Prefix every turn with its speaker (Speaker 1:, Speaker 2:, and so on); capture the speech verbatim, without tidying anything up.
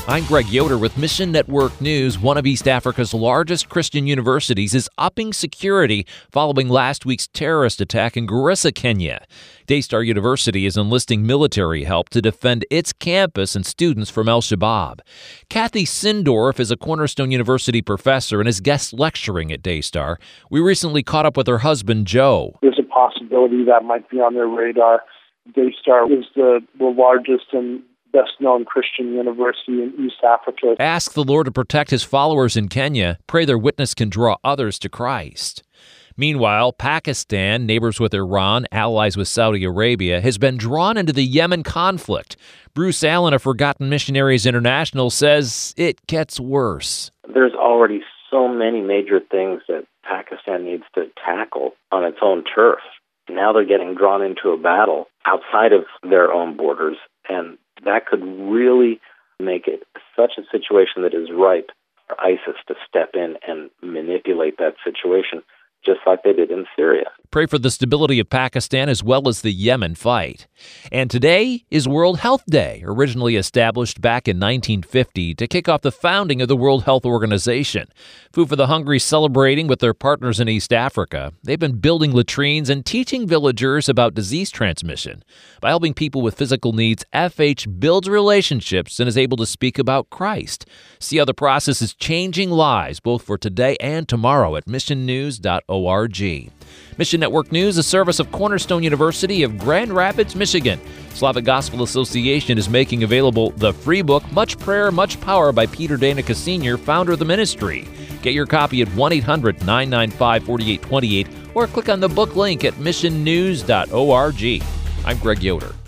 Speaker 1: I'm Greg Yoder with Mission Network News. One of East Africa's largest Christian universities is upping security following last week's terrorist attack in Garissa, Kenya. Daystar University is enlisting military help to defend its campus and students from Al-Shabaab. Kathy Sindorf is a Cornerstone University professor and is guest lecturing at Daystar. We recently caught up with her husband, Joe.
Speaker 2: There's a possibility that might be on their radar. Daystar is the, the largest and best-known Christian university in East Africa.
Speaker 1: Ask the Lord to protect his followers in Kenya. Pray their witness can draw others to Christ. Meanwhile, Pakistan, neighbors with Iran, allies with Saudi Arabia, has been drawn into the Yemen conflict. Bruce Allen of Forgotten Missionaries International says it gets worse.
Speaker 3: There's already so many major things that Pakistan needs to tackle on its own turf. Now they're getting drawn into a battle outside of their own borders, and that could really make it such a situation that is ripe for ISIS to step in and manipulate that situation, just like they did in Syria.
Speaker 1: Pray for the stability of Pakistan as well as the Yemen fight. And today is World Health Day, originally established back in nineteen fifty to kick off the founding of the World Health Organization. Food for the Hungry celebrating with their partners in East Africa. They've been building latrines and teaching villagers about disease transmission. By helping people with physical needs, F H builds relationships and is able to speak about Christ. See how the process is changing lives both for today and tomorrow at mission news dot org. Mission Network News, a service of Cornerstone University of Grand Rapids, Michigan. Slavic Gospel Association is making available the free book, Much Prayer, Much Power by Peter Danica Senior, founder of the ministry. Get your copy at one eight hundred nine nine five four eight two eight or click on the book link at mission news dot org. I'm Greg Yoder.